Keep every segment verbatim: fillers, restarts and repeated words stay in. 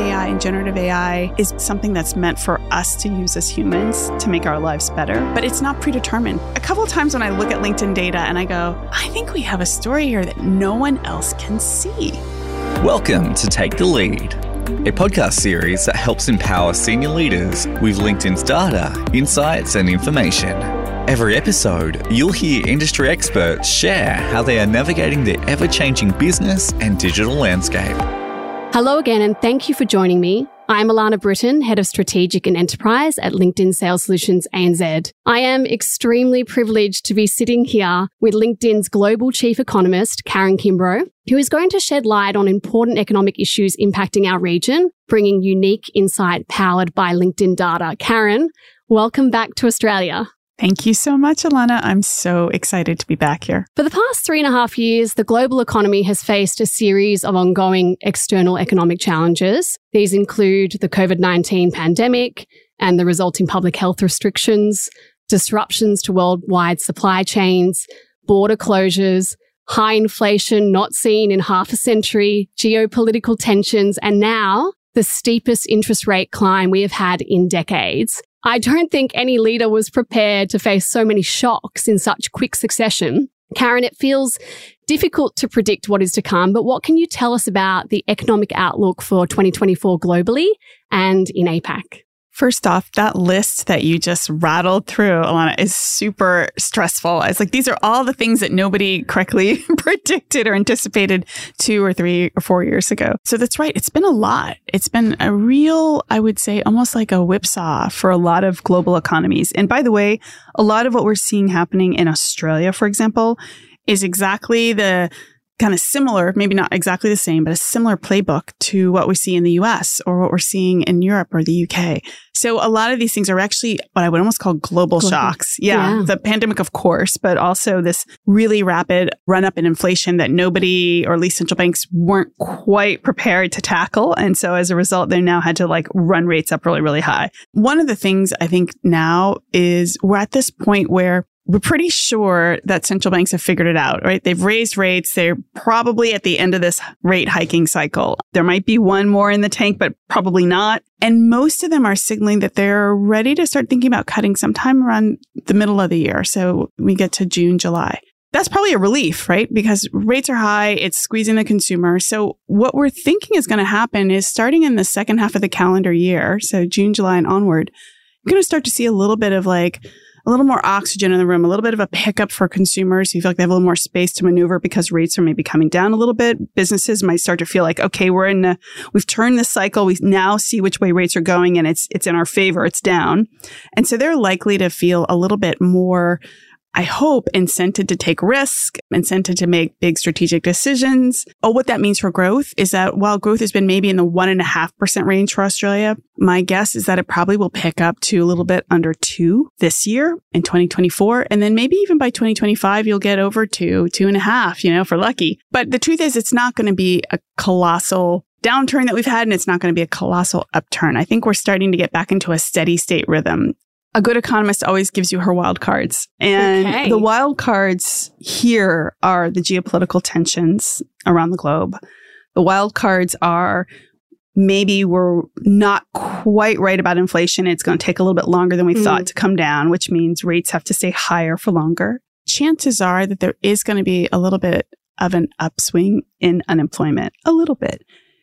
A I and generative A I is something that's meant for us to use as humans to make our lives better, but it's not predetermined. A couple of times when I look at LinkedIn data and I go, I think we have a story here that no one else can see. Welcome to Take the Lead, a podcast series that helps empower senior leaders with LinkedIn's data, insights, and information. Every episode, you'll hear industry experts share how they are navigating the ever-changing business and digital landscape. Hello again, and thank you for joining me. I'm Alana Britton, Head of Strategic and Enterprise at LinkedIn Sales Solutions A N Z. I am extremely privileged to be sitting here with LinkedIn's Global Chief Economist, Karen Kimbrough, who is going to shed light on important economic issues impacting our region, bringing unique insight powered by LinkedIn data. Karen, welcome back to Australia. Thank you so much, Alana. I'm so excited to be back here. For the past three and a half years, the global economy has faced a series of ongoing external economic challenges. These include the covid nineteen pandemic and the resulting public health restrictions, disruptions to worldwide supply chains, border closures, high inflation not seen in half a century, geopolitical tensions, and now the steepest interest rate climb we have had in decades. I don't think any leader was prepared to face so many shocks in such quick succession. Karen, it feels difficult to predict what is to come, but what can you tell us about the economic outlook for twenty twenty-four globally and in APAC? First off, that list that you just rattled through, Alana, is super stressful. It's like these are all the things that nobody correctly predicted or anticipated two or three or four years ago. So that's right. It's been a lot. It's been a real, I would say, almost like a whipsaw for a lot of global economies. And by the way, a lot of what we're seeing happening in Australia, for example, is exactly the kind of similar, maybe not exactly the same, but a similar playbook to what we see in the U S or what we're seeing in Europe or the U K. So a lot of these things are actually what I would almost call global, global. shocks. Yeah, yeah. The pandemic, of course, but also this really rapid run up in inflation that nobody, or at least central banks, weren't quite prepared to tackle. And so as a result, they now had to like run rates up really, really high. One of the things I think now is we're at this point where we're pretty sure that central banks have figured it out, right? They've raised rates. They're probably at the end of this rate hiking cycle. There might be one more in the tank, but probably not. And most of them are signaling that they're ready to start thinking about cutting sometime around the middle of the year. So we get to June, July. That's probably a relief, right? Because rates are high. It's squeezing the consumer. So what we're thinking is going to happen is starting in the second half of the calendar year, so June, July, and onward, you're going to start to see a little bit of like a little more oxygen in the room, a little bit of a pickup for consumers who feel like they have a little more space to maneuver because rates are maybe coming down a little bit. Businesses might start to feel like, okay, we're in a, we've turned this cycle. We now see which way rates are going and it's, it's in our favor. It's down. And so they're likely to feel a little bit more, I hope, incented to take risk, incented to make big strategic decisions. Oh, what that means for growth is that while growth has been maybe in the one and a half percent range for Australia, my guess is that it probably will pick up to a little bit under two this year in twenty twenty-four. And then maybe even by twenty twenty-five, you'll get over two, two and a half, you know, for lucky. But the truth is, it's not going to be a colossal downturn that we've had, and it's not going to be a colossal upturn. I think we're starting to get back into a steady state rhythm. A good economist always gives you her wild cards. And okay. The wild cards here are the geopolitical tensions around the globe. The wild cards are maybe we're not quite right about inflation. It's going to take a little bit longer than we mm. thought to come down, which means rates have to stay higher for longer. Chances are that there is going to be a little bit of an upswing in unemployment, a little bit.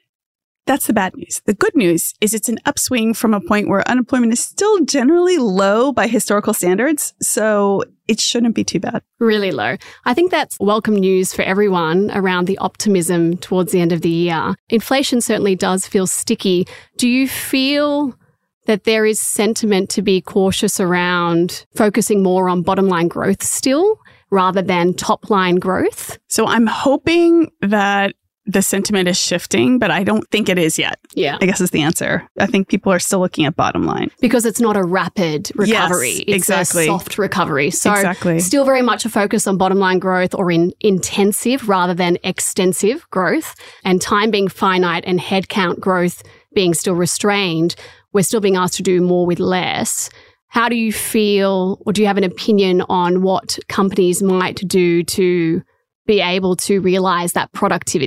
That's the bad news. The good news is it's an upswing from a point where unemployment is still generally low by historical standards. So it shouldn't be too bad. Really low. I think that's welcome news for everyone around the optimism towards the end of the year. Inflation certainly does feel sticky. Do you feel that there is sentiment to be cautious around focusing more on bottom line growth still rather than top line growth? So I'm hoping that the sentiment is shifting, but I don't think it is yet. Yeah. I guess is the answer. I think people are still looking at bottom line. Because it's not a rapid recovery. Yes, it's exactly. a soft recovery. So exactly. Still very much a focus on bottom line growth or in intensive rather than extensive growth, and time being finite and headcount growth being still restrained. We're still being asked to do more with less. How do you feel, or do you have an opinion on what companies might do to be able to realize that productivity?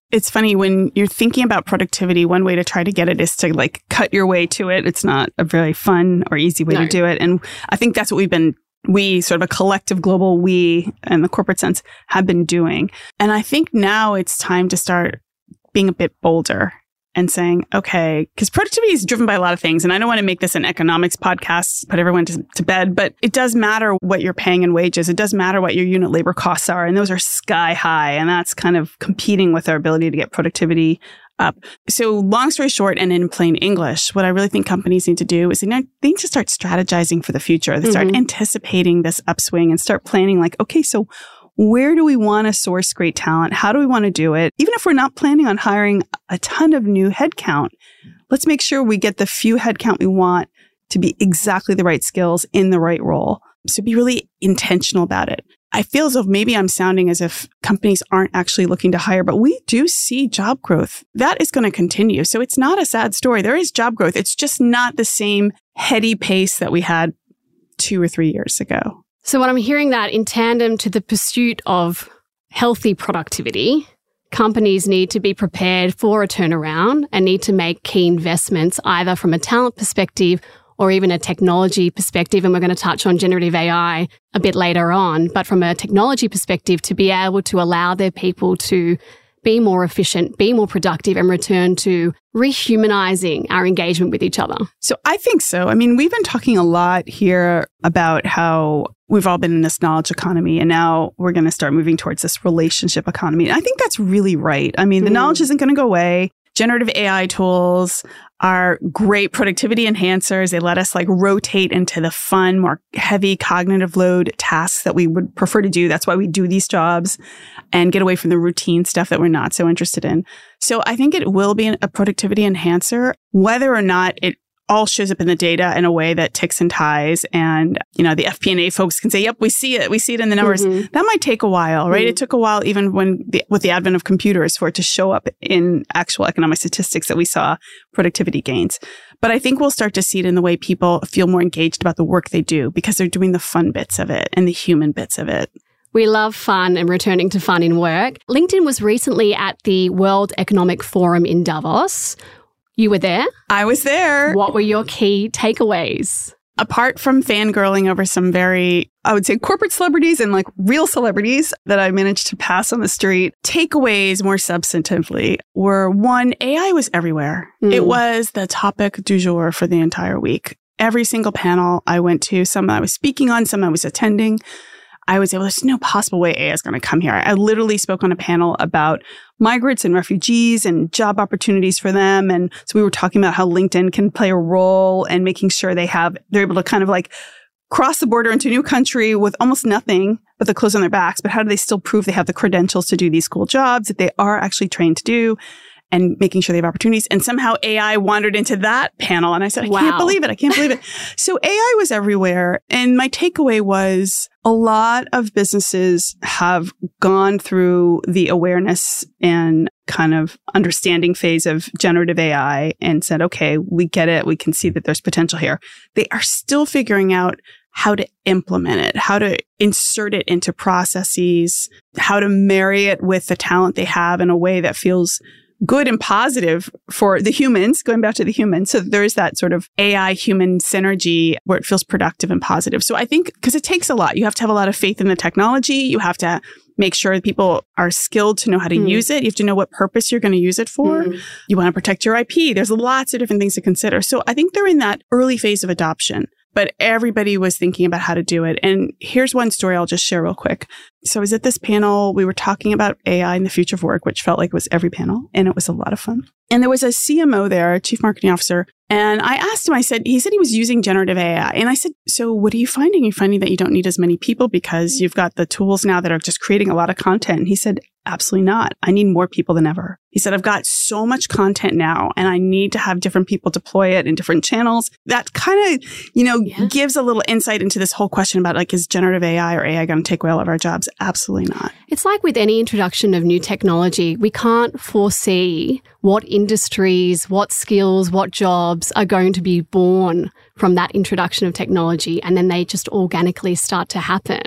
It's funny when you're thinking about productivity, one way to try to get it is to like cut your way to it. It's not a very fun or easy way no. to do it. And I think that's what we've been, we sort of a collective global we in the corporate sense have been doing. And I think now it's time to start being a bit bolder and saying, okay, because productivity is driven by a lot of things. And I don't want to make this an economics podcast, put everyone to, to bed, but it does matter what you're paying in wages. It does matter what your unit labor costs are. And those are sky high. And that's kind of competing with our ability to get productivity up. So long story short, and in plain English, what I really think companies need to do is they need to start strategizing for the future. They start mm-hmm. anticipating this upswing and start planning like, okay, so where do we want to source great talent? How do we want to do it? Even if we're not planning on hiring a ton of new headcount, let's make sure we get the few headcount we want to be exactly the right skills in the right role. So be really intentional about it. I feel as though maybe I'm sounding as if companies aren't actually looking to hire, but we do see job growth. That is going to continue. So it's not a sad story. There is job growth. It's just not the same heady pace that we had two or three years ago. So what I'm hearing that in tandem to the pursuit of healthy productivity, companies need to be prepared for a turnaround and need to make key investments either from a talent perspective or even a technology perspective. And we're going to touch on generative A I a bit later on. But from a technology perspective, to be able to allow their people to be more efficient, be more productive, and return to rehumanizing our engagement with each other. So I think so. I mean, we've been talking a lot here about how we've all been in this knowledge economy, and now we're going to start moving towards this relationship economy. And I think that's really right. I mean, the mm. knowledge isn't going to go away. Generative A I tools are great productivity enhancers. They let us like rotate into the fun, more heavy cognitive load tasks that we would prefer to do. That's why we do these jobs and get away from the routine stuff that we're not so interested in. So I think it will be a productivity enhancer, whether or not it all shows up in the data in a way that ticks and ties. And, you know, the F P and A folks can say, yep, we see it. We see it in the numbers. Mm-hmm. That might take a while, right? Mm-hmm. It took a while, even when the, with the advent of computers, for it to show up in actual economic statistics that we saw productivity gains. But I think we'll start to see it in the way people feel more engaged about the work they do because they're doing the fun bits of it and the human bits of it. We love fun and returning to fun in work. LinkedIn was recently at the World Economic Forum in Davos. You were there? I was there. What were your key takeaways? Apart from fangirling over some very, I would say, corporate celebrities and like real celebrities that I managed to pass on the street, takeaways more substantively were one, A I was everywhere. Mm. It was the topic du jour for the entire week. Every single panel I went to, some I was speaking on, some I was attending, I was able, there's no possible way A I is going to come here. I literally spoke on a panel about migrants and refugees and job opportunities for them. And so we were talking about how LinkedIn can play a role in making sure they have, they're able to kind of like cross the border into a new country with almost nothing but the clothes on their backs. But how do they still prove they have the credentials to do these cool jobs that they are actually trained to do? And making sure they have opportunities. And somehow A I wandered into that panel. And I said, I wow. can't believe it. I can't believe it. So A I was everywhere. And my takeaway was a lot of businesses have gone through the awareness and kind of understanding phase of generative A I and said, okay, we get it. We can see that there's potential here. They are still figuring out how to implement it, how to insert it into processes, how to marry it with the talent they have in a way that feels good and positive for the humans, going back to the humans. So there's that sort of A I human synergy where it feels productive and positive. So I think because it takes a lot, you have to have a lot of faith in the technology. You have to make sure that people are skilled to know how to mm. use it. You have to know what purpose you're going to use it for. Mm. You want to protect your I P. There's lots of different things to consider. So I think they're in that early phase of adoption. But everybody was thinking about how to do it. And here's one story I'll just share real quick. So I was at this panel. We were talking about A I and the future of work, which felt like it was every panel. And it was a lot of fun. And there was a C M O there, a chief marketing officer. And I asked him, I said, he said he was using generative A I. And I said, so what are you finding? You're finding that you don't need as many people because you've got the tools now that are just creating a lot of content. And he said, absolutely not. I need more people than ever. He said, I've got so much content now and I need to have different people deploy it in different channels. That kind of, you know, yeah. gives a little insight into this whole question about like, is generative A I or A I going to take away all of our jobs? Absolutely not. It's like with any introduction of new technology, we can't foresee what industries, what skills, what jobs are going to be born from that introduction of technology. And then they just organically start to happen.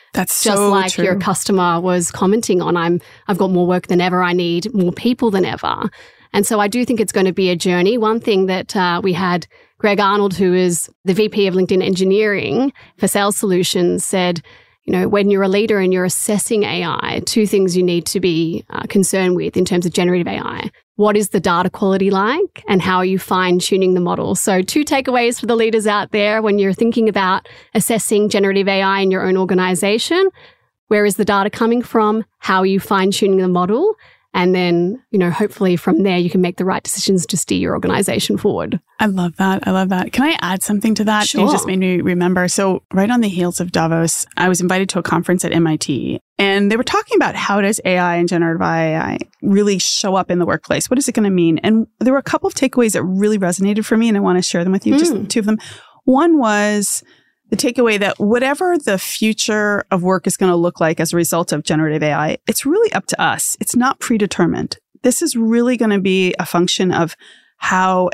That's just so like true. your customer was commenting on, I'm, I've got more work than ever. I need more people than ever. And so I do think it's going to be a journey. One thing that uh, we had Greg Arnold, who is the V P of LinkedIn Engineering for Sales Solutions, said, you know, when you're a leader and you're assessing A I, two things you need to be uh, concerned with in terms of generative A I. What is the data quality like and how are you fine-tuning the model? So two takeaways for the leaders out there when you're thinking about assessing generative A I in your own organization. Where is the data coming from? How are you fine-tuning the model? And then, you know, hopefully from there, you can make the right decisions to steer your organization forward. I love that. I love that. Can I add something to that? Sure. You just made me remember. So right on the heels of Davos, I was invited to a conference at M I T, and they were talking about how does A I and generative A I really show up in the workplace? What is it going to mean? And there were a couple of takeaways that really resonated for me, and I want to share them with you, mm. just two of them. One was the takeaway that whatever the future of work is going to look like as a result of generative A I, it's really up to us. It's not predetermined. This is really going to be a function of how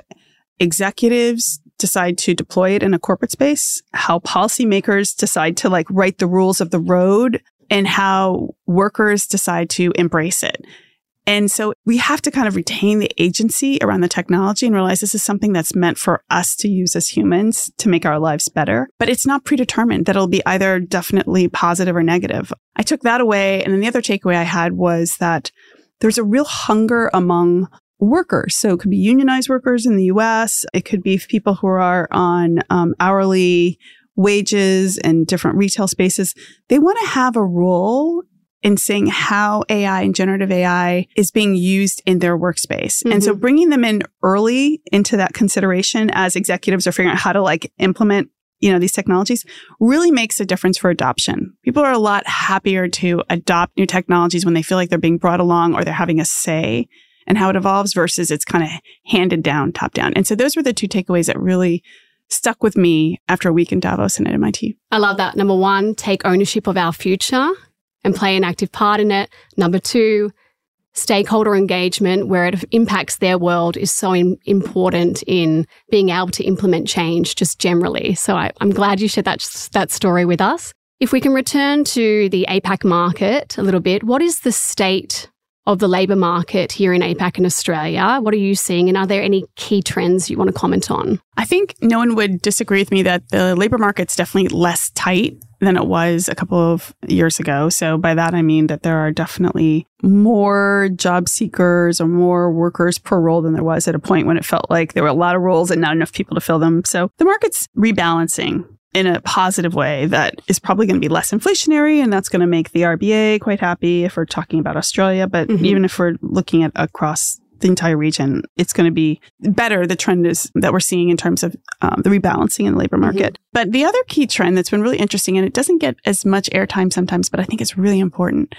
executives decide to deploy it in a corporate space, how policymakers decide to like write the rules of the road, and how workers decide to embrace it. And so we have to kind of retain the agency around the technology and realize this is something that's meant for us to use as humans to make our lives better. But it's not predetermined that it'll be either definitely positive or negative. I took that away. And then the other takeaway I had was that there's a real hunger among workers. So it could be unionized workers in the U S. It could be people who are on um, hourly wages and different retail spaces. They want to have a role in saying how A I and generative A I is being used in their workspace. Mm-hmm. And so bringing them in early into that consideration as executives are figuring out how to like implement, you know, these technologies really makes a difference for adoption. People are a lot happier to adopt new technologies when they feel like they're being brought along or they're having a say in how it evolves versus it's kind of handed down, top down. And so those were the two takeaways that really stuck with me after a week in Davos and at M I T. I love that. Number one, take ownership of our future and play an active part in it. Number two, stakeholder engagement where it impacts their world is so in, important in being able to implement change just generally. So I, I'm glad you shared that, that story with us. If we can return to the APAC market a little bit, what is the state of the labour market here in APAC in Australia? What are you seeing? And are there any key trends you want to comment on? I think no one would disagree with me that the labour market's definitely less tight than it was a couple of years ago. So by that, I mean that there are definitely more job seekers or more workers per role than there was at a point when it felt like there were a lot of roles and not enough people to fill them. So the market's rebalancing in a positive way that is probably going to be less inflationary, and that's going to make the R B A quite happy if we're talking about Australia. But mm-hmm. even if we're looking at across the entire region, it's going to be better. The trend is that we're seeing in terms of um, the rebalancing in the labor market. Mm-hmm. But the other key trend that's been really interesting, and it doesn't get as much airtime sometimes, but I think it's really important,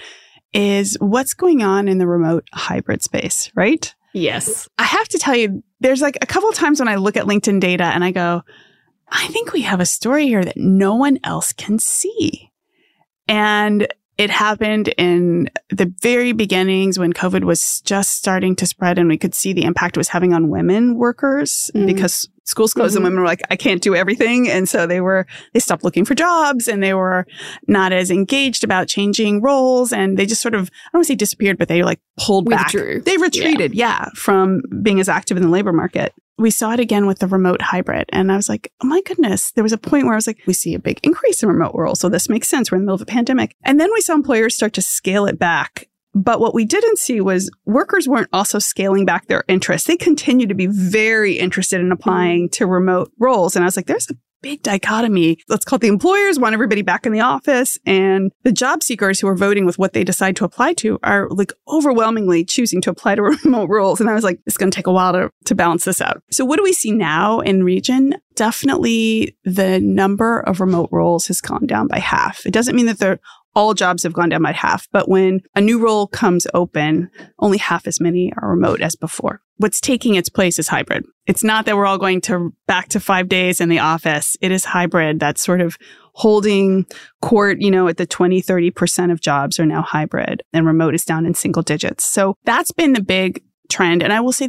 is what's going on in the remote hybrid space, right? Yes. I have to tell you, there's like a couple of times when I look at LinkedIn data and I go, I think we have a story here that no one else can see. And it happened in the very beginnings when COVID was just starting to spread and we could see the impact it was having on women workers mm. because schools closed mm-hmm. and women were like, I can't do everything. And so they were, they stopped looking for jobs and they were not as engaged about changing roles. And they just sort of, I don't want to say disappeared, but they like pulled Withdrew. back. They retreated, yeah. yeah, from being as active in the labor market. We saw it again with the remote hybrid. And I was like, oh my goodness. There was a point where I was like, we see a big increase in remote roles. So this makes sense. We're in the middle of a pandemic. And then we saw employers start to scale it back. But what we didn't see was workers weren't also scaling back their interest. They continued to be very interested in applying to remote roles. And I was like, there's a big dichotomy. Let's call it the employers want everybody back in the office, and the job seekers who are voting with what they decide to apply to are like overwhelmingly choosing to apply to remote roles. And I was like, it's going to take a while to, to balance this out. So what do we see now in region? Definitely the number of remote roles has gone down by half. It doesn't mean that they're all jobs have gone down by half, but when a new role comes open, only half as many are remote as before. What's taking its place is hybrid. It's not that we're all going to back to five days in the office. It is hybrid that's sort of holding court, you know, at the twenty, thirty percent of jobs are now hybrid and remote is down in single digits. So that's been the big trend. And I will say that's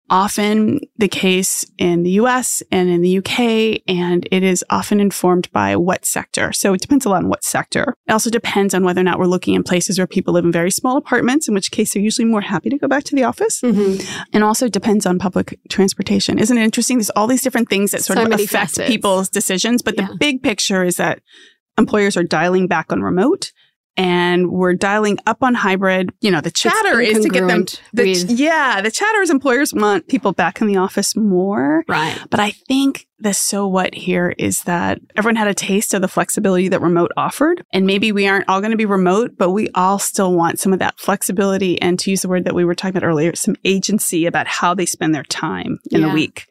often the case in the U S and in the U K, and it is often informed by what sector. So it depends a lot on what sector. It also depends on whether or not we're looking in places where people live in very small apartments, in which case they're usually more happy to go back to the office. Mm-hmm. And also depends on public transportation. Isn't it interesting? There's all these different things that sort so of affect facets. people's decisions, but yeah. the big picture is that employers are dialing back on remote. And we're dialing up on hybrid. You know, the chatter is to get them. The, with, yeah, the chatter is employers want people back in the office more. Right. But I think the so what here is that everyone had a taste of the flexibility that remote offered. And maybe we aren't all going to be remote, but we all still want some of that flexibility. And to use the word that we were talking about earlier, some agency about how they spend their time in yeah. the week.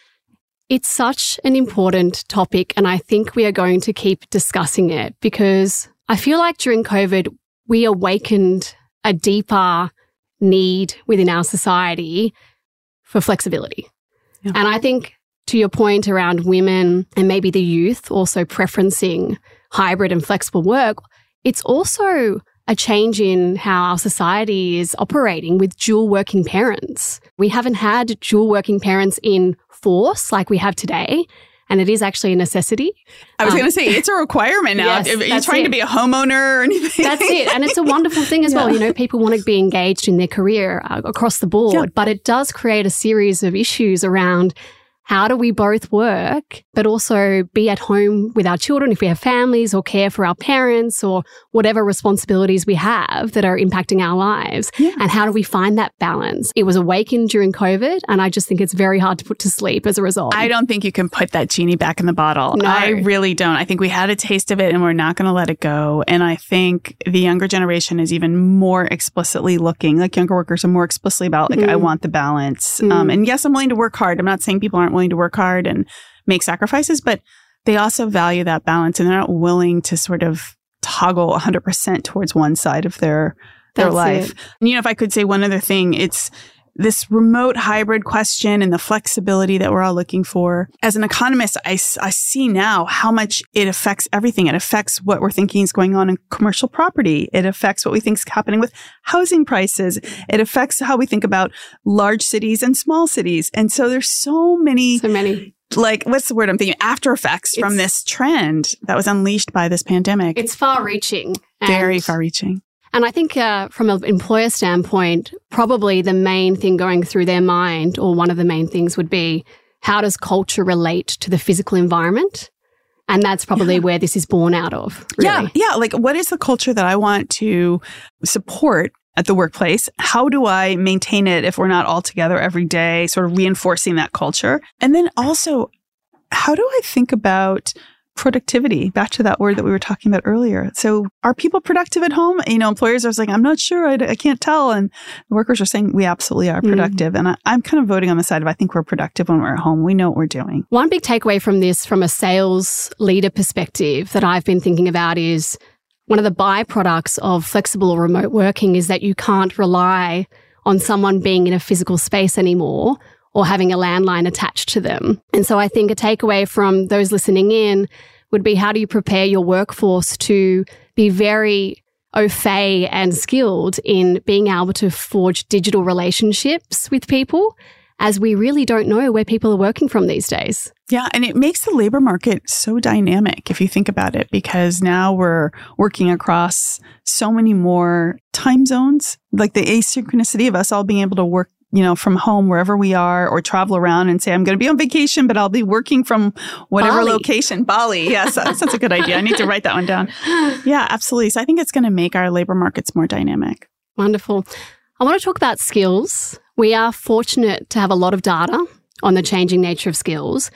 It's such an important topic. And I think we are going to keep discussing it because I feel like during COVID, we awakened a deeper need within our society for flexibility. Yeah. And I think to your point around women and maybe the youth also preferencing hybrid and flexible work, it's also a change in how our society is operating with dual working parents. We haven't had dual working parents in force like we have today. And it is actually a necessity. I was um, going to say, it's a requirement now. Yes, if you're trying it. to be a homeowner or anything. That's it. And it's a wonderful thing as yeah. well. You know, people want to be engaged in their career uh, across the board. Yeah. But it does create a series of issues around how do we both work, but also be at home with our children if we have families or care for our parents or whatever responsibilities we have that are impacting our lives. Yeah. And how do we find that balance? It was awakened during COVID, and I just think it's very hard to put to sleep as a result. I don't think you can put that genie back in the bottle. No. I really don't. I think we had a taste of it and we're not going to let it go. And I think the younger generation is even more explicitly looking, like younger workers are more explicitly about, like, mm. I want the balance. Mm. Um, and yes, I'm willing to work hard. I'm not saying people aren't willing to work hard and make sacrifices, but they also value that balance and they're not willing to sort of toggle one hundred percent towards one side of their their That's life. It. And, you know, if I could say one other thing, it's this remote hybrid question and the flexibility that we're all looking for. As an economist, I, I see now how much it affects everything. It affects what we're thinking is going on in commercial property. It affects what we think is happening with housing prices. It affects how we think about large cities and small cities. And so there's so many, so many, like, what's the word I'm thinking? After effects it's, from this trend that was unleashed by this pandemic. It's far reaching. Very far reaching. And I think uh, from an employer standpoint, probably the main thing going through their mind, or one of the main things would be, how does culture relate to the physical environment? And that's probably yeah. where this is born out of. Really. Yeah. Yeah. Like, what is the culture that I want to support at the workplace? How do I maintain it if we're not all together every day, sort of reinforcing that culture? And then also, how do I think about productivity, back to that word that we were talking about earlier. So are people productive at home? You know, employers are saying, I'm not sure, I, I can't tell. And the workers are saying, we absolutely are productive. Mm. And I, I'm kind of voting on the side of, I think we're productive when we're at home. We know what we're doing. One big takeaway from this, from a sales leader perspective that I've been thinking about is one of the byproducts of flexible or remote working is that you can't rely on someone being in a physical space anymore or having a landline attached to them. And so I think a takeaway from those listening in would be, how do you prepare your workforce to be very au fait and skilled in being able to forge digital relationships with people, as we really don't know where people are working from these days. Yeah, and it makes the labor market so dynamic if you think about it, because now we're working across so many more time zones, like the asynchronicity of us all being able to work, you know, from home, wherever we are, or travel around and say, I'm going to be on vacation, but I'll be working from whatever Bali. location. Bali. Yes, that's, that's a good idea. I need to write that one down. Yeah, absolutely. So I think it's going to make our labor markets more dynamic. Wonderful. I want to talk about skills. We are fortunate to have a lot of data on the changing nature of skills.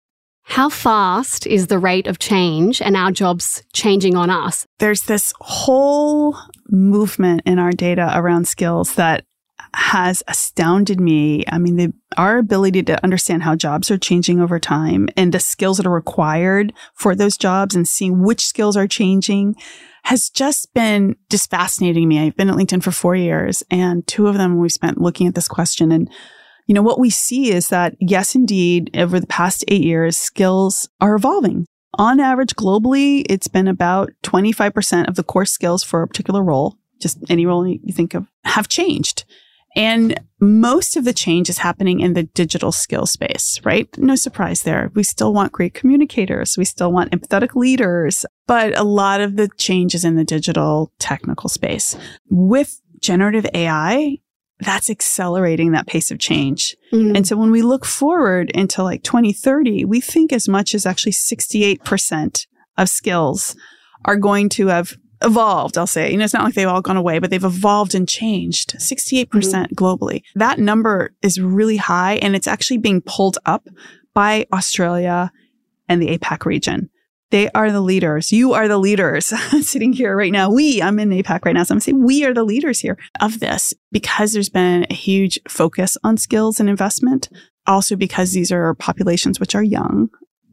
How fast is the rate of change and our jobs changing on us? There's this whole movement in our data around skills that has astounded me. I mean, the, our ability to understand how jobs are changing over time and the skills that are required for those jobs and seeing which skills are changing has just been just fascinating me. I've been at LinkedIn for four years and two of them we spent looking at this question. And, you know, what we see is that, yes, indeed, over the past eight years, skills are evolving. On average, globally, it's been about twenty-five percent of the core skills for a particular role, just any role you think of, have changed. And most of the change is happening in the digital skill space, right? No surprise there. We still want great communicators. We still want empathetic leaders. But a lot of the change is in the digital technical space. With generative A I, that's accelerating that pace of change. Mm-hmm. And so when we look forward into like twenty thirty, we think as much as actually sixty-eight percent of skills are going to have evolved, I'll say. You know, it's not like they've all gone away, but they've evolved and changed sixty-eight percent mm-hmm. globally. That number is really high, and it's actually being pulled up by Australia and the APAC region. They are the leaders. You are the leaders sitting here right now. We, I'm in APAC right now, so I'm saying we are the leaders here of this because there's been a huge focus on skills and investment. Also because these are populations which are young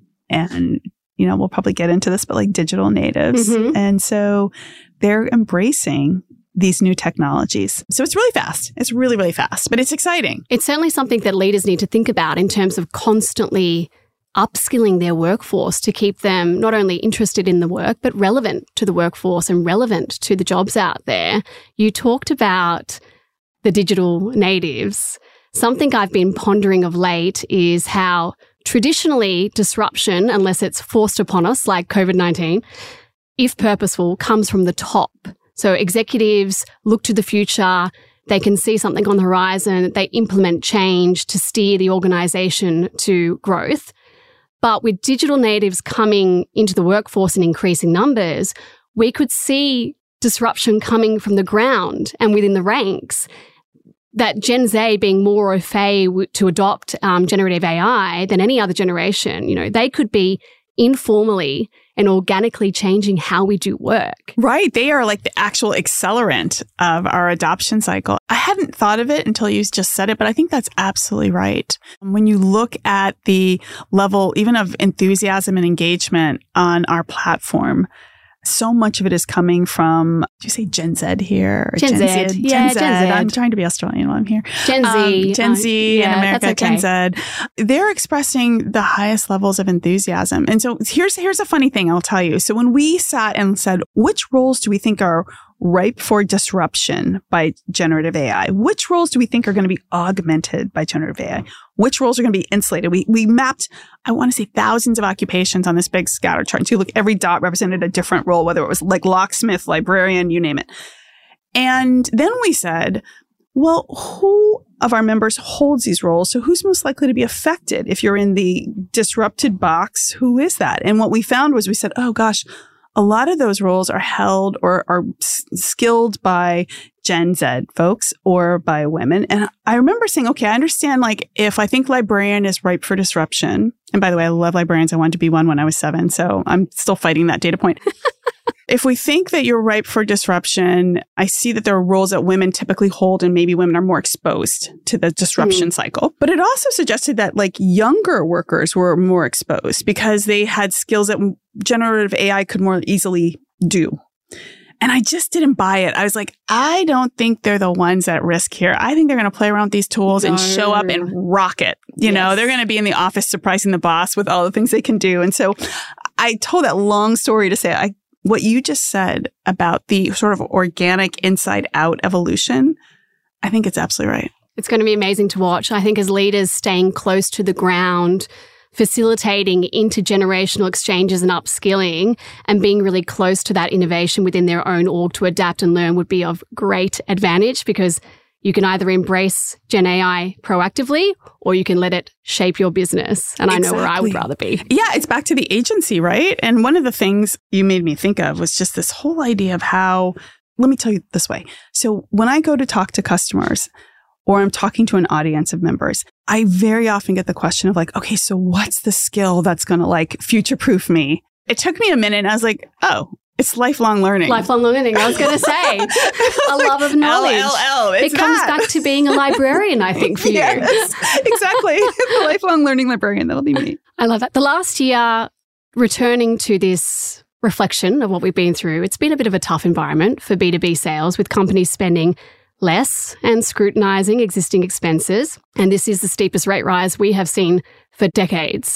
and, you know, we'll probably get into this, but like digital natives. Mm-hmm. And so they're embracing these new technologies. So it's really fast. It's really, really fast, but it's exciting. It's certainly something that leaders need to think about in terms of constantly upskilling their workforce to keep them not only interested in the work, but relevant to the workforce and relevant to the jobs out there. You talked about the digital natives. Something I've been pondering of late is how traditionally disruption, unless it's forced upon us like COVID nineteen, if purposeful, comes from the top. So executives look to the future, they can see something on the horizon, they implement change to steer the organization to growth. But with digital natives coming into the workforce in increasing numbers, we could see disruption coming from the ground and within the ranks. That Gen Z being more au fait to adopt um, generative A I than any other generation, you know, they could be informally and organically changing how we do work. Right. They are like the actual accelerant of our adoption cycle. I hadn't thought of it until you just said it, but I think that's absolutely right. When you look at the level even of enthusiasm and engagement on our platform, so much of it is coming from, did you say Gen Z here? Or Gen, Gen Z. Z? Yeah, Gen Z. Gen Z. I'm trying to be Australian while I'm here. Gen Z. Um, Gen Z uh, yeah, in America, okay. Gen Z. They're expressing the highest levels of enthusiasm. And so here's, here's a funny thing I'll tell you. So when we sat and said, which roles do we think are ripe for disruption by generative A I? Which roles do we think are going to be augmented by generative A I? Which roles are going to be insulated? We we mapped, I want to say, thousands of occupations on this big scatter chart. And so you look, every dot represented a different role, whether it was like locksmith, librarian, you name it. And then we said, well, who of our members holds these roles? So who's most likely to be affected? If you're in the disrupted box, who is that? And what we found was we said, oh gosh, a lot of those roles are held or are s- skilled by Gen Z folks or by women. And I remember saying, okay, I understand, like, if I think librarian is ripe for disruption, and by the way, I love librarians. I wanted to be one when I was seven, so I'm still fighting that data point. If we think that you're ripe for disruption, I see that there are roles that women typically hold, and maybe women are more exposed to the disruption mm. cycle. But it also suggested that like younger workers were more exposed because they had skills that generative A I could more easily do. And I just didn't buy it. I was like, I don't think they're the ones at risk here. I think they're going to play around with these tools no. and show up and rock it. You yes. know, they're going to be in the office surprising the boss with all the things they can do. And so I told that long story to say, I what you just said about the sort of organic inside out evolution, I think it's absolutely right. It's going to be amazing to watch. I think as leaders staying close to the ground, facilitating intergenerational exchanges and upskilling and being really close to that innovation within their own org to adapt and learn would be of great advantage because you can either embrace Gen A I proactively or you can let it shape your business. And exactly. I know where I would rather be. Yeah, it's back to the agency, right? And one of the things you made me think of was just this whole idea of how, let me tell you this way. So when I go to talk to customers or I'm talking to an audience of members, I very often get the question of like, okay, so what's the skill that's going to like future-proof me? It took me a minute and I was like, oh, it's lifelong learning. Lifelong learning. I was going to say a love of knowledge. L L L, it comes that. back to being a librarian, I think, for you. Yes, exactly. The lifelong learning librarian. That'll be me. I love that. The last year, returning to this reflection of what we've been through, it's been a bit of a tough environment for B two B sales with companies spending less and scrutinizing existing expenses. And this is the steepest rate rise we have seen for decades.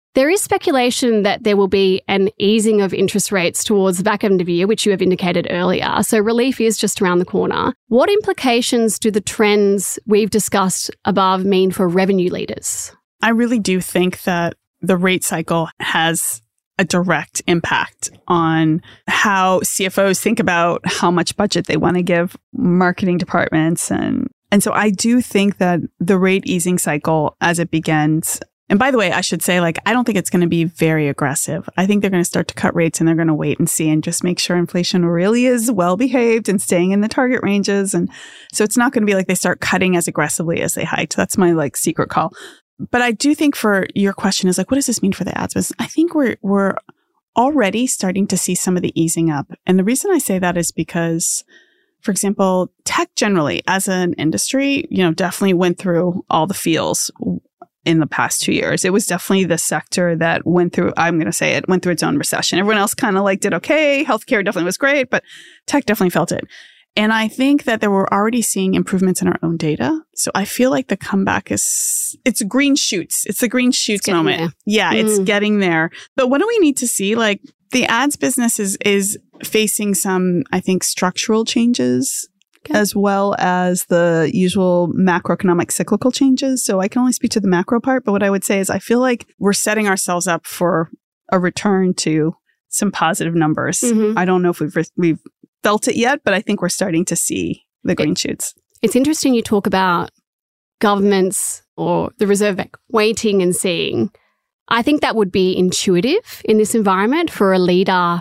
There is speculation that there will be an easing of interest rates towards the back end of the year, which you have indicated earlier. So relief is just around the corner. What implications do the trends we've discussed above mean for revenue leaders? I really do think that the rate cycle has a direct impact on how C F Os think about how much budget they want to give marketing departments. And, and so I do think that the rate easing cycle as it begins, and by the way, I should say, like, I don't think it's going to be very aggressive. I think they're going to start to cut rates and they're going to wait and see and just make sure inflation really is well behaved and staying in the target ranges. And so it's not going to be like they start cutting as aggressively as they hiked. That's my like secret call. But I do think for your question is like, what does this mean for the ads business? I think we're we're already starting to see some of the easing up. And the reason I say that is because, for example, tech generally as an industry, you know, definitely went through all the feels in the past two years. It was definitely the sector that went through, I'm going to say it, went through its own recession. Everyone else kind of like did okay. Healthcare definitely was great, but tech definitely felt it. And I think that they were already seeing improvements in our own data. So I feel like the comeback is, it's green shoots. It's the green shoots moment. There. Yeah, mm. It's getting there. But what do we need to see? Like the ads business is, is facing some, I think, structural changes okay. as well as the usual macroeconomic cyclical changes. So I can only speak to the macro part. But what I would say is I feel like we're setting ourselves up for a return to some positive numbers. Mm-hmm. I don't know if we've, re- we've, felt it yet, but I think we're starting to see the green it, shoots. It's interesting you talk about governments or the Reserve Bank waiting and seeing. I think that would be intuitive in this environment for a leader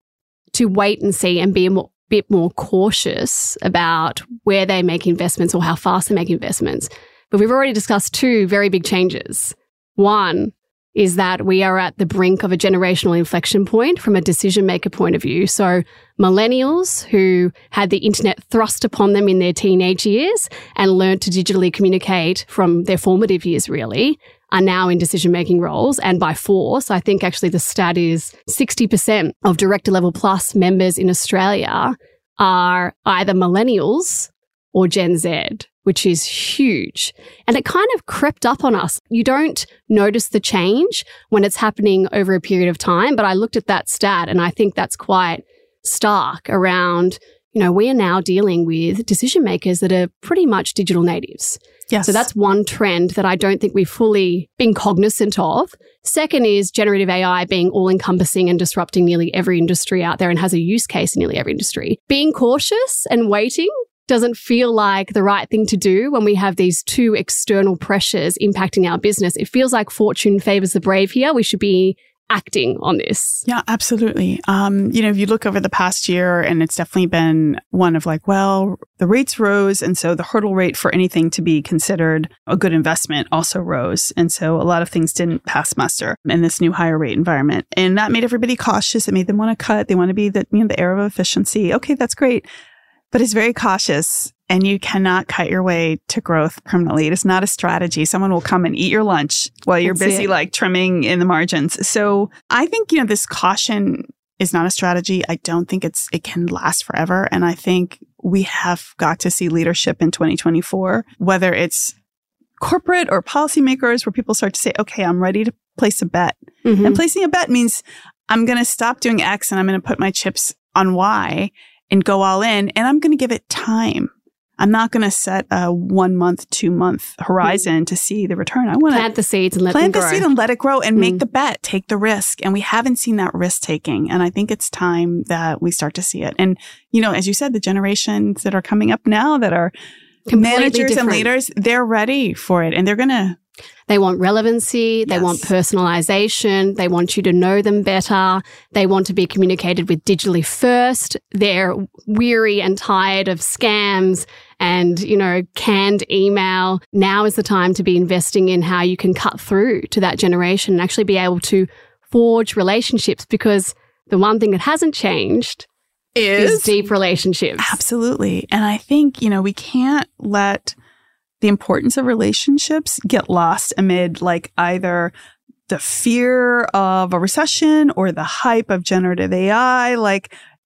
to wait and see and be a more, bit more cautious about where they make investments or how fast they make investments. But we've already discussed two very big changes. One is that we are at the brink of a generational inflection point from a decision maker point of view. So millennials who had the internet thrust upon them in their teenage years and learned to digitally communicate from their formative years, really, are now in decision-making roles and by force. I think actually the stat is sixty percent of Director Level Plus members in Australia are either millennials or Gen Z, which is huge. And it kind of crept up on us. You don't notice the change when it's happening over a period of time, but I looked at that stat and I think that's quite stark around, you know, we are now dealing with decision makers that are pretty much digital natives. Yes. So that's one trend that I don't think we've fully been cognizant of. Second is generative A I being all-encompassing and disrupting nearly every industry out there and has a use case in nearly every industry. Being cautious and waiting doesn't feel like the right thing to do when we have these two external pressures impacting our business. It feels like fortune favors the brave here. We should be acting on this. Yeah, absolutely. Um, you know, if you look over the past year, and it's definitely been one of like, well, the rates rose. And so the hurdle rate for anything to be considered a good investment also rose. And so a lot of things didn't pass muster in this new higher rate environment. And that made everybody cautious. It made them want to cut. They want to be the, you know, the era of efficiency. Okay, that's great. But it's very cautious and you cannot cut your way to growth permanently. It is not a strategy. Someone will come and eat your lunch while you're That's busy it. like trimming in the margins. So I think, you know, this caution is not a strategy. I don't think it's it can last forever. And I think we have got to see leadership in twenty twenty-four, whether it's corporate or policymakers, where people start to say, okay, I'm ready to place a bet. Mm-hmm. And placing a bet means I'm going to stop doing X and I'm going to put my chips on Y and go all in, and I'm going to give it time. I'm not going to set a one month, two month horizon mm. to see the return. I want to plant the seeds and let plant them grow. the seed and let it grow and mm. make the bet, take the risk. And we haven't seen that risk taking. And I think it's time that we start to see it. And, you know, as you said, the generations that are coming up now that are Completely managers different. and leaders, they're ready for it. And they're going to They want relevancy. They yes. want personalization. They want you to know them better. They want to be communicated with digitally first. They're weary and tired of scams and, you know, canned email. Now is the time to be investing in how you can cut through to that generation and actually be able to forge relationships, because the one thing that hasn't changed is, is deep relationships. Absolutely. And I think, you know, we can't let the importance of relationships get lost amid like either the fear of a recession or the hype of generative A I. Like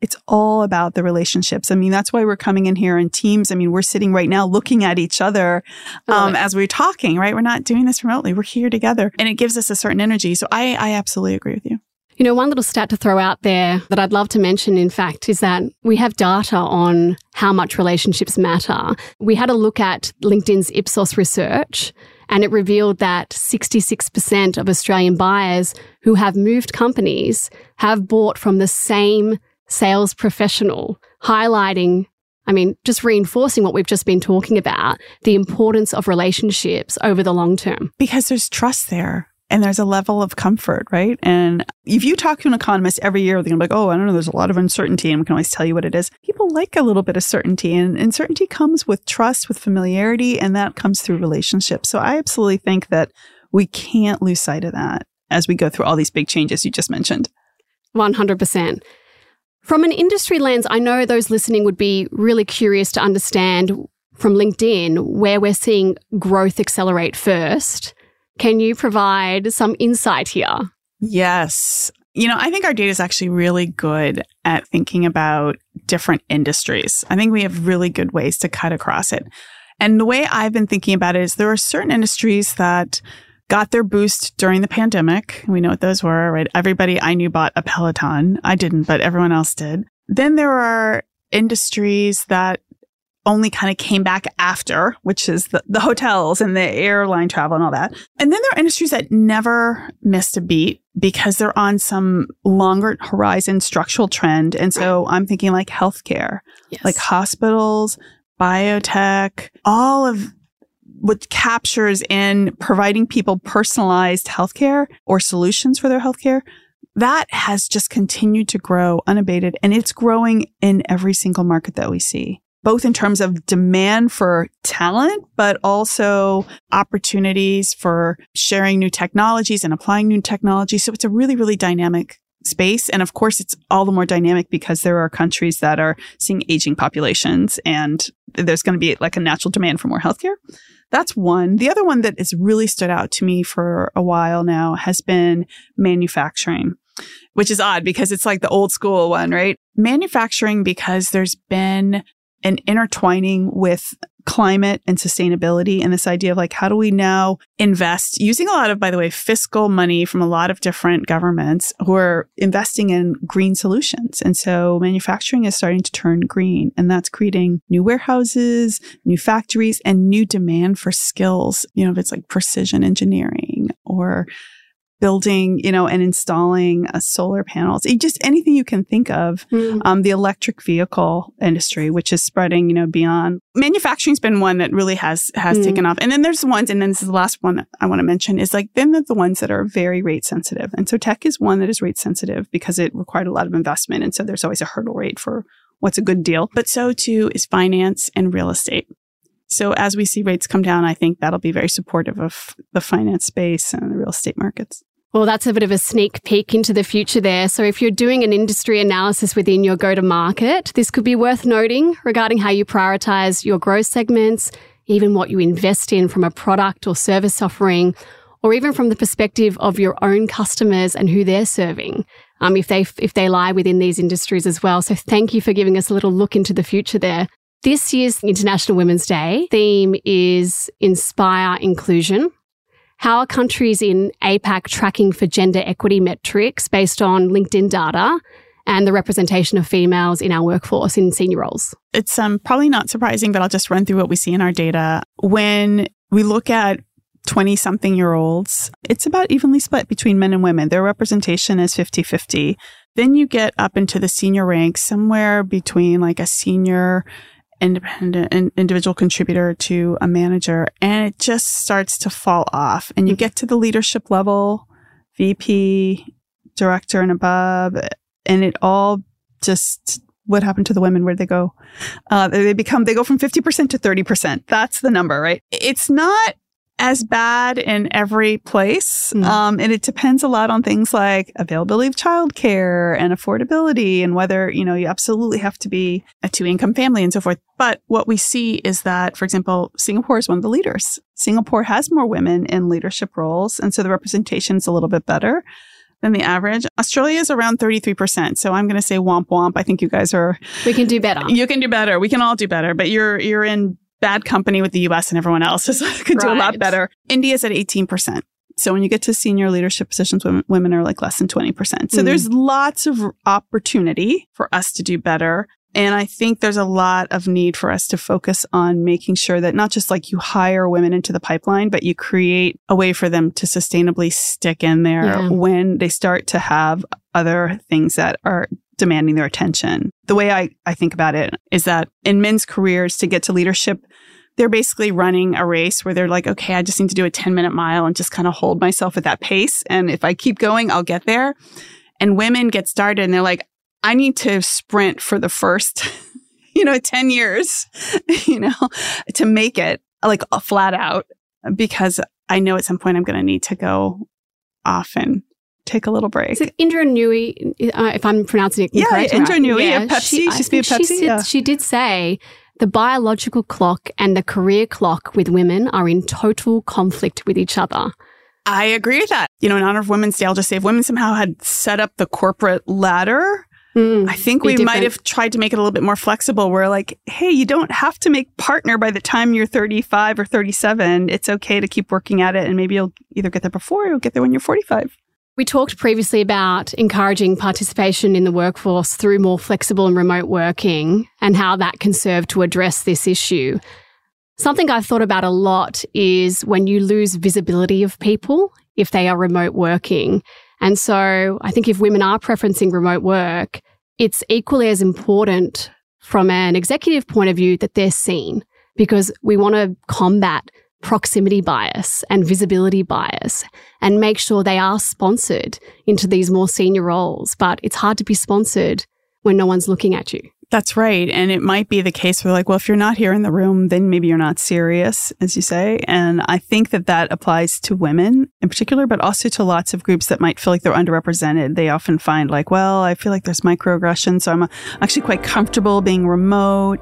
It's all about the relationships. I mean, that's why we're coming in here in teams. I mean, we're sitting right now looking at each other um, as we're talking, right? We're not doing this remotely. We're here together. And it gives us a certain energy. So I, I absolutely agree with you. You know, one little stat to throw out there that I'd love to mention, in fact, is that we have data on how much relationships matter. We had a look at LinkedIn's Ipsos research, and it revealed that sixty-six percent of Australian buyers who have moved companies have bought from the same sales professional, highlighting, I mean, just reinforcing what we've just been talking about, the importance of relationships over the long term. Because there's trust there and there's a level of comfort, right? And if you talk to an economist every year, they're going to be like, oh, I don't know, there's a lot of uncertainty and we can always tell you what it is. People like a little bit of certainty, and, and certainty comes with trust, with familiarity, and that comes through relationships. So I absolutely think that we can't lose sight of that as we go through all these big changes you just mentioned. one hundred percent. From an industry lens, I know those listening would be really curious to understand from LinkedIn where we're seeing growth accelerate first. Can you provide some insight here? Yes. You know, I think our data is actually really good at thinking about different industries. I think we have really good ways to cut across it. And the way I've been thinking about it is there are certain industries that got their boost during the pandemic. We know what those were, right? Everybody I knew bought a Peloton. I didn't, but everyone else did. Then there are industries that only kind of came back after, which is the, the hotels and the airline travel and all that. And then there are industries that never missed a beat because they're on some longer horizon structural trend. And so I'm thinking like healthcare, yes. like hospitals, biotech, all of what captures in providing people personalized healthcare or solutions for their healthcare, that has just continued to grow unabated. And it's growing in every single market that we see, both in terms of demand for talent, but also opportunities for sharing new technologies and applying new technology. So it's a really, really dynamic space. And of course, it's all the more dynamic because there are countries that are seeing aging populations and there's going to be like a natural demand for more healthcare. That's one. The other one that has really stood out to me for a while now has been manufacturing, which is odd because it's like the old school one, right? Manufacturing, because there's been an intertwining with climate and sustainability and this idea of like, how do we now invest using a lot of, by the way, fiscal money from a lot of different governments who are investing in green solutions. And so manufacturing is starting to turn green, and that's creating new warehouses, new factories, and new demand for skills. You know, if it's like precision engineering or building, you know, and installing uh, solar panels, just anything you can think of. Mm. Um, the electric vehicle industry, which is spreading, you know, beyond. Manufacturing's been one that really has has mm. taken off. And then there's ones, and then this is the last one that I want to mention, is like then there's the ones that are very rate sensitive. And so tech is one that is rate sensitive because it required a lot of investment. And so there's always a hurdle rate for what's a good deal. But so too is finance and real estate. So as we see rates come down, I think that'll be very supportive of the finance space and the real estate markets. Well, that's a bit of a sneak peek into the future there. So if you're doing an industry analysis within your go-to-market, this could be worth noting regarding how you prioritize your growth segments, even what you invest in from a product or service offering, or even from the perspective of your own customers and who they're serving, um, if they if they lie within these industries as well. So thank you for giving us a little look into the future there. This year's International Women's Day theme is Inspire Inclusion. How are countries in APAC tracking for gender equity metrics based on LinkedIn data and the representation of females in our workforce in senior roles? It's um, probably not surprising, but I'll just run through what we see in our data. When we look at twenty-something-year-olds, it's about evenly split between men and women. Their representation is fifty-fifty. Then you get up into the senior ranks, somewhere between like a senior independent an individual contributor to a manager, and it just starts to fall off. And you get to the leadership level, V P, director and above, and it all just, what happened to the women? Where'd they go? Uh, they become, they go from fifty percent to thirty percent. That's the number, right? It's not as bad in every place. Mm. Um, and it depends a lot on things like availability of childcare and affordability and whether, you know, you absolutely have to be a two-income family and so forth. But what we see is that, for example, Singapore is one of the leaders. Singapore has more women in leadership roles, and so the representation is a little bit better. than the average. Australia is around thirty-three percent. So I'm going to say womp womp. I think you guys are... We can do better. You can do better. We can all do better. But you're you're in bad company with the U S and everyone else. So you can do Right. a lot better. India's at eighteen percent. So when you get to senior leadership positions, women, women are like less than twenty percent. So Mm. there's lots of opportunity for us to do better. And I think there's a lot of need for us to focus on making sure that not just like you hire women into the pipeline, but you create a way for them to sustainably stick in there Yeah. when they start to have other things that are demanding their attention. The way I, I think about it is that in men's careers to get to leadership, they're basically running a race where they're like, okay, I just need to do a ten minute mile and just kind of hold myself at that pace. And if I keep going, I'll get there. And women get started and they're like, I need to sprint for the first, you know, ten years, you know, to make it like flat out, because I know at some point I'm going to need to go off and take a little break. Is it Indra Nooyi, uh, if I'm pronouncing it Yeah, correctly? Indra right? Nooyi of Pepsi. She I used to be think at Pepsi, She, said, yeah. she did say the biological clock and the career clock with women are in total conflict with each other. I agree with that. You know, in honor of Women's Day, I'll just say if women somehow had set up the corporate ladder, Mm, I think be we different. might have tried to make it a little bit more flexible. Where like, hey, you don't have to make partner by the time you're thirty-five or thirty-seven. It's okay to keep working at it. And maybe you'll either get there before or you'll get there when you're forty-five. We talked previously about encouraging participation in the workforce through more flexible and remote working and how that can serve to address this issue. Something I've thought about a lot is when you lose visibility of people if they are remote working. And so I think if women are preferencing remote work, it's equally as important from an executive point of view that they're seen, because we want to combat proximity bias and visibility bias and make sure they are sponsored into these more senior roles. But it's hard to be sponsored when no one's looking at you. That's right. And it might be the case where like, well, if you're not here in the room, then maybe you're not serious, as you say. And I think that that applies to women in particular, but also to lots of groups that might feel like they're underrepresented. They often find like, well, I feel like there's microaggression, so I'm actually quite comfortable being remote.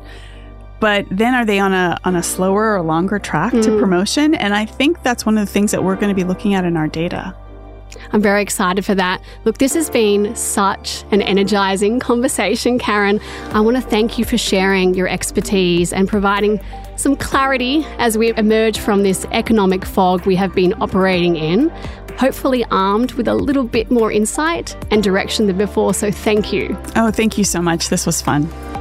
But then are they on a on a slower or longer track Mm. to promotion? And I think that's one of the things that we're going to be looking at in our data. I'm very excited for that. Look, this has been such an energizing conversation, Karen. I want to thank you for sharing your expertise and providing some clarity as we emerge from this economic fog we have been operating in, hopefully armed with a little bit more insight and direction than before. So thank you. Oh, thank you so much. This was fun.